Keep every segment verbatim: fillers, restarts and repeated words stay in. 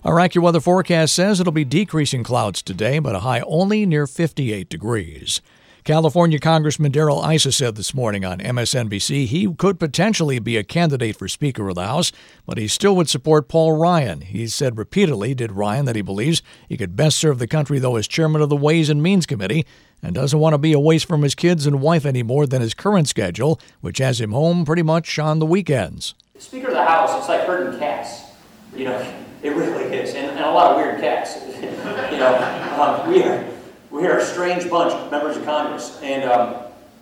Our AccuWeather forecast says it'll be decreasing clouds today, but a high only near fifty-eight degrees. California Congressman Darrell Issa said this morning on M S N B C he could potentially be a candidate for Speaker of the House, but he still would support Paul Ryan. He said repeatedly, did Ryan, that he believes he could best serve the country, though, as chairman of the Ways and Means Committee, and doesn't want to be away from his kids and wife any more than his current schedule, which has him home pretty much on the weekends. Speaker of the House, it's like herding cats. You know, it really is, and, and a lot of weird cats. you know, um, we are... We are a strange bunch of members of Congress, and um,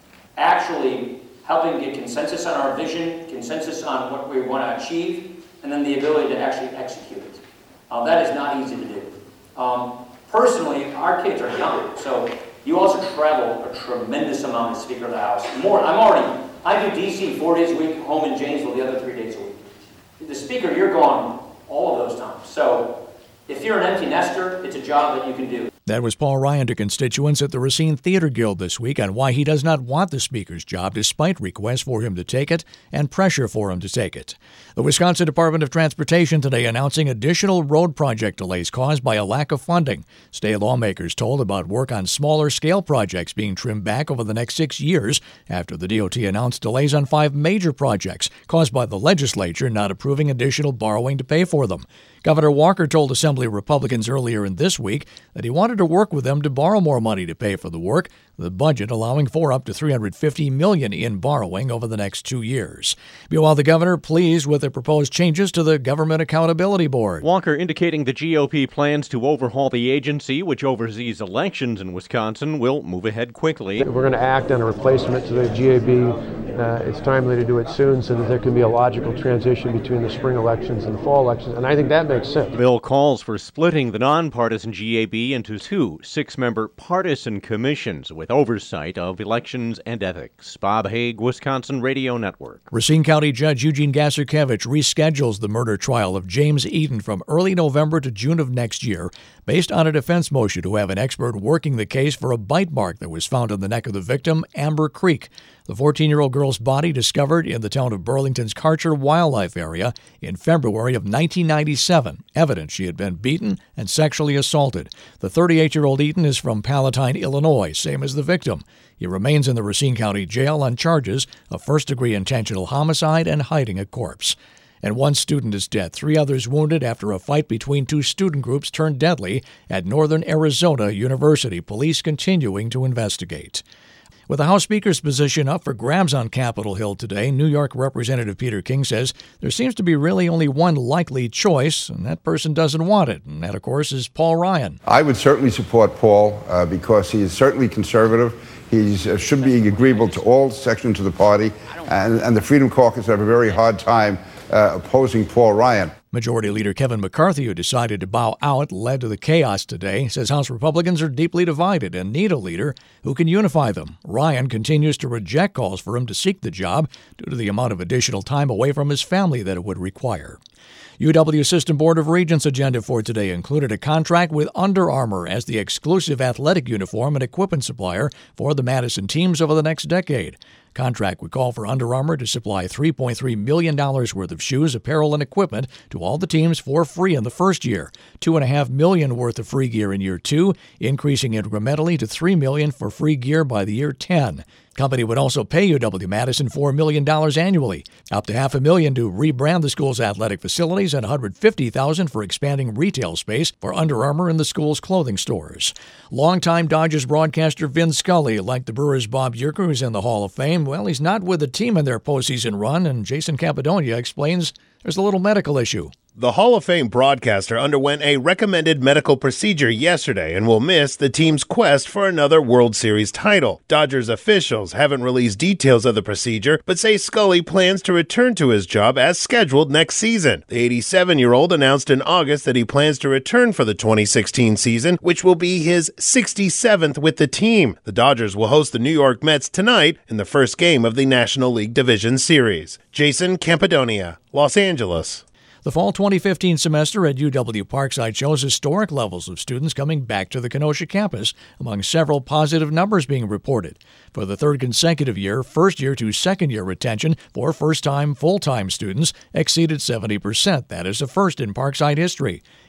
actually helping get consensus on our vision, consensus on what we want to achieve, and then the ability to actually execute it. Uh, that is not easy to do. Um, personally, our kids are younger, so you also travel a tremendous amount as Speaker of the House. More, I'm already, I do D C four days a week, home in Janesville the other three days a week. The Speaker, you're gone all of those times. So if you're an empty nester, it's a job that you can do. That was Paul Ryan to constituents at the Racine Theater Guild this week on why he does not want the Speaker's job despite requests for him to take it and pressure for him to take it. The Wisconsin Department of Transportation today announcing additional road project delays caused by a lack of funding. State lawmakers told about work on smaller scale projects being trimmed back over the next six years after the D O T announced delays on five major projects caused by the legislature not approving additional borrowing to pay for them. Governor Walker told Assembly Republicans earlier in this week that he wanted to work with them to borrow more money to pay for the work, the budget allowing for up to three hundred fifty million dollars in borrowing over the next two years. Meanwhile, the governor pleased with the proposed changes to the Government Accountability Board. Walker indicating the G O P plans to overhaul the agency, which oversees elections in Wisconsin, will move ahead quickly. We're going to act on a replacement to the G A B. Uh, it's timely to do it soon so that there can be a logical transition between the spring elections and the fall elections, and I think that makes sense. The bill calls for splitting the nonpartisan G A B into two six-member partisan commissions with oversight of elections and ethics. Bob Hague, Wisconsin Radio Network. Racine County Judge Eugene Gasarkevich reschedules the murder trial of James Eaton from early November to June of next year, based on a defense motion to have an expert working the case for a bite mark that was found on the neck of the victim, Amber Creek. The fourteen-year-old girl's body discovered in the town of Burlington's Karcher Wildlife Area in February of nineteen ninety-seven. Evidence she had been beaten and sexually assaulted. The thirty-eight-year-old Eaton is from Palatine, Illinois, same as the victim. He remains in the Racine County Jail on charges of first-degree intentional homicide and hiding a corpse. And one student is dead, three others wounded after a fight between two student groups turned deadly at Northern Arizona University. Police continuing to investigate. With the House Speaker's position up for grabs on Capitol Hill today, New York Representative Peter King says there seems to be really only one likely choice, and that person doesn't want it. And that, of course, is Paul Ryan. I would certainly support Paul uh, because he is certainly conservative. He uh, should be agreeable to all sections of the party, and, and the Freedom Caucus have a very hard time uh, opposing Paul Ryan. Majority Leader Kevin McCarthy, who decided to bow out, led to the chaos today, says House Republicans are deeply divided and need a leader who can unify them. Ryan continues to reject calls for him to seek the job due to the amount of additional time away from his family that it would require. U W System Board of Regents' agenda for today included a contract with Under Armour as the exclusive athletic uniform and equipment supplier for the Madison teams over the next decade. Contract would call for Under Armour to supply three point three million dollars worth of shoes, apparel, and equipment to all the teams for free in the first year, two point five million dollars worth of free gear in year two, increasing incrementally to three million dollars for free gear by the year ten. Company would also pay U W Madison four million dollars annually, up to half a million to rebrand the school's athletic facilities, and one hundred fifty thousand dollars for expanding retail space for Under Armour in the school's clothing stores. Longtime Dodgers broadcaster Vin Scully, like the Brewers' Bob Uecker, who's in the Hall of Fame, well, he's not with the team in their postseason run, and Jason Capadonia explains there's a little medical issue. The Hall of Fame broadcaster underwent a recommended medical procedure yesterday and will miss the team's quest for another World Series title. Dodgers officials haven't released details of the procedure, but say Scully plans to return to his job as scheduled next season. The eighty-seven-year-old announced in August that he plans to return for the twenty sixteen season, which will be his sixty-seventh with the team. The Dodgers will host the New York Mets tonight in the first game of the National League Division Series. Jason Campadonia, Los Angeles. The fall twenty fifteen semester at U W Parkside shows historic levels of students coming back to the Kenosha campus, among several positive numbers being reported. For the third consecutive year, first-year to second-year retention for first-time, full-time students exceeded seventy percent. That is a first in Parkside history.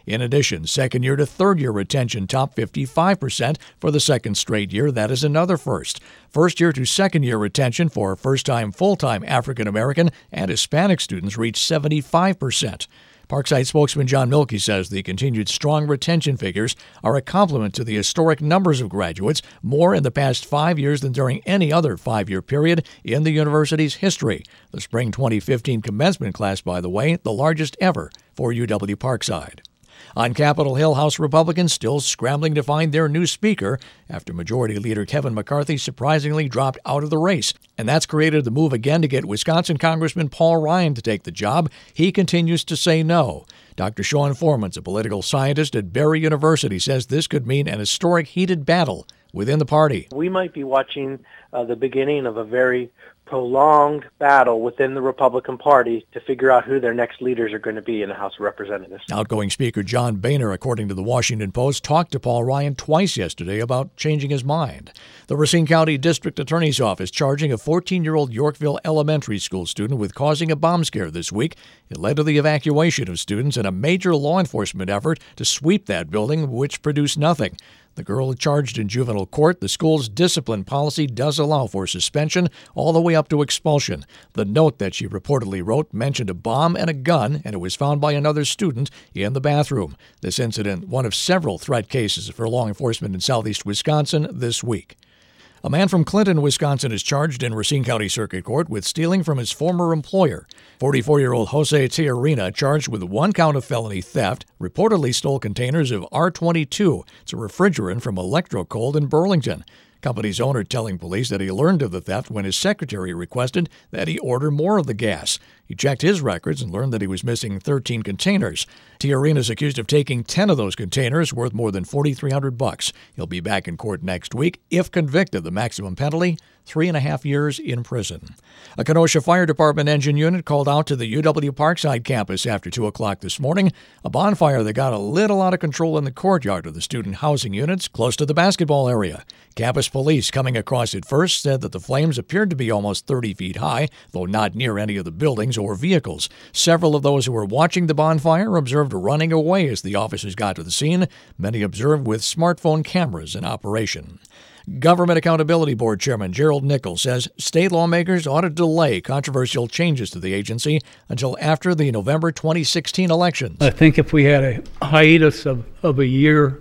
In addition, second-year to third-year retention topped fifty-five percent for the second straight year. That is another first. First-year to second-year retention for first-time, full-time African-American and Hispanic students reached seventy-five percent. Parkside spokesman John Milkey says the continued strong retention figures are a complement to the historic numbers of graduates, more in the past five years than during any other five-year period in the university's history. The spring twenty fifteen commencement class, by the way, the largest ever for U W Parkside. On Capitol Hill, House Republicans still scrambling to find their new speaker after Majority Leader Kevin McCarthy surprisingly dropped out of the race. And that's created the move again to get Wisconsin Congressman Paul Ryan to take the job. He continues to say no. Doctor Sean Formans, a political scientist at Barry University, says this could mean an historic heated battle within the party. We might be watching uh, the beginning of a very prolonged battle within the Republican Party to figure out who their next leaders are going to be in the House of Representatives. Outgoing Speaker John Boehner, according to the Washington Post, talked to Paul Ryan twice yesterday about changing his mind. The Racine County District Attorney's Office charging a fourteen-year-old Yorkville elementary school student with causing a bomb scare this week. It led to the evacuation of students and a major law enforcement effort to sweep that building, which produced nothing. The girl charged in juvenile court. The school's discipline policy does allow for suspension all the way up to expulsion. The note that she reportedly wrote mentioned a bomb and a gun, and it was found by another student in the bathroom. This incident, one of several threat cases for law enforcement in southeast Wisconsin this week. A man from Clinton, Wisconsin, is charged in Racine County Circuit Court with stealing from his former employer. forty-four-year-old Jose Tiarina, charged with one count of felony theft, reportedly stole containers of R twenty-two. It's a refrigerant from Electrocold in Burlington. Company's owner telling police that he learned of the theft when his secretary requested that he order more of the gas. He checked his records and learned that he was missing thirteen containers. Tiarina is accused of taking ten of those containers, worth more than forty-three hundred bucks. He'll be back in court next week. If convicted, the maximum penalty, three and a half years in prison. A Kenosha Fire Department engine unit called out to the U W Parkside campus after two o'clock this morning. A bonfire that got a little out of control in the courtyard of the student housing units close to the basketball area. Campus police coming across it first said that the flames appeared to be almost thirty feet high, though not near any of the buildings or vehicles. Several of those who were watching the bonfire observed running away as the officers got to the scene. Many observed with smartphone cameras in operation. Government Accountability Board Chairman Gerald Nichols says state lawmakers ought to delay controversial changes to the agency until after the November twenty sixteen elections. I think if we had a hiatus of, of a year,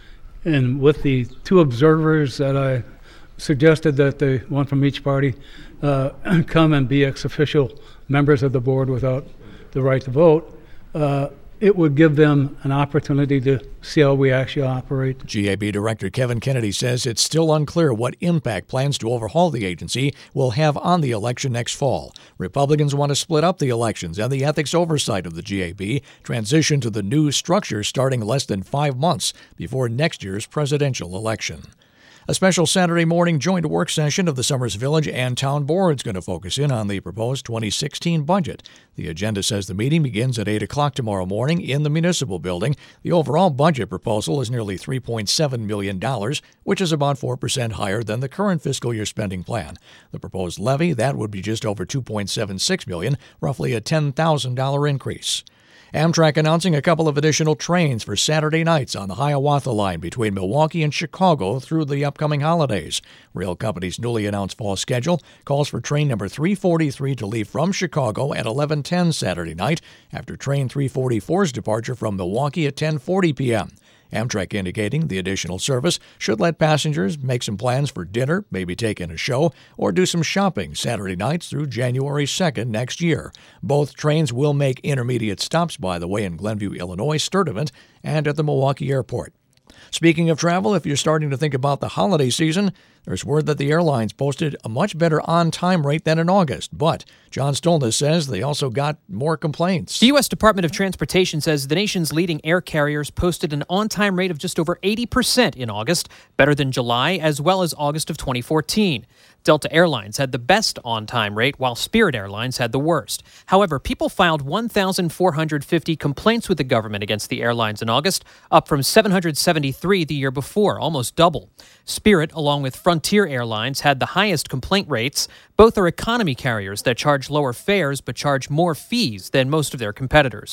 and with the two observers that I suggested that they, one from each party, uh, come and be ex-official members of the board without the right to vote, uh, it would give them an opportunity to see how we actually operate. G A B Director Kevin Kennedy says it's still unclear what impact plans to overhaul the agency will have on the election next fall. Republicans want to split up the elections and the ethics oversight of the G A B, transition to the new structure starting less than five months before next year's presidential election. A special Saturday morning joint work session of the Summers Village and Town Board is going to focus in on the proposed twenty sixteen budget. The agenda says the meeting begins at eight o'clock tomorrow morning in the municipal building. The overall budget proposal is nearly three point seven million dollars, which is about four percent higher than the current fiscal year spending plan. The proposed levy, that would be just over two point seven six million dollars, roughly a ten thousand dollars increase. Amtrak announcing a couple of additional trains for Saturday nights on the Hiawatha line between Milwaukee and Chicago through the upcoming holidays. Rail company's newly announced fall schedule calls for train number three forty-three to leave from Chicago at eleven ten Saturday night after train three forty-four's departure from Milwaukee at ten forty p.m. Amtrak indicating the additional service should let passengers make some plans for dinner, maybe take in a show, or do some shopping Saturday nights through January second next year. Both trains will make intermediate stops, by the way, in Glenview, Illinois, Sturtevant, and at the Milwaukee Airport. Speaking of travel, if you're starting to think about the holiday season, there's word that the airlines posted a much better on-time rate than in August. But John Stolness says they also got more complaints. The U S Department of Transportation says the nation's leading air carriers posted an on-time rate of just over eighty percent in August, better than July as well as August of twenty fourteen. Delta Airlines had the best on-time rate, while Spirit Airlines had the worst. However, people filed one thousand four hundred fifty complaints with the government against the airlines in August, up from seven hundred seventy-three the year before, almost double. Spirit, along with Frontier Airlines, had the highest complaint rates. Both are economy carriers that charge lower fares but charge more fees than most of their competitors.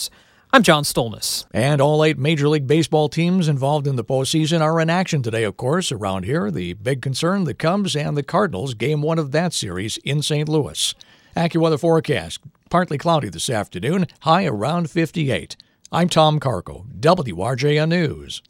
I'm John Stolnis. And all eight Major League Baseball teams involved in the postseason are in action today, of course. Around here, the big concern, the Cubs and the Cardinals, game one of that series in Saint Louis. AccuWeather forecast, partly cloudy this afternoon, high around fifty-eight. I'm Tom Carco, W R J N News.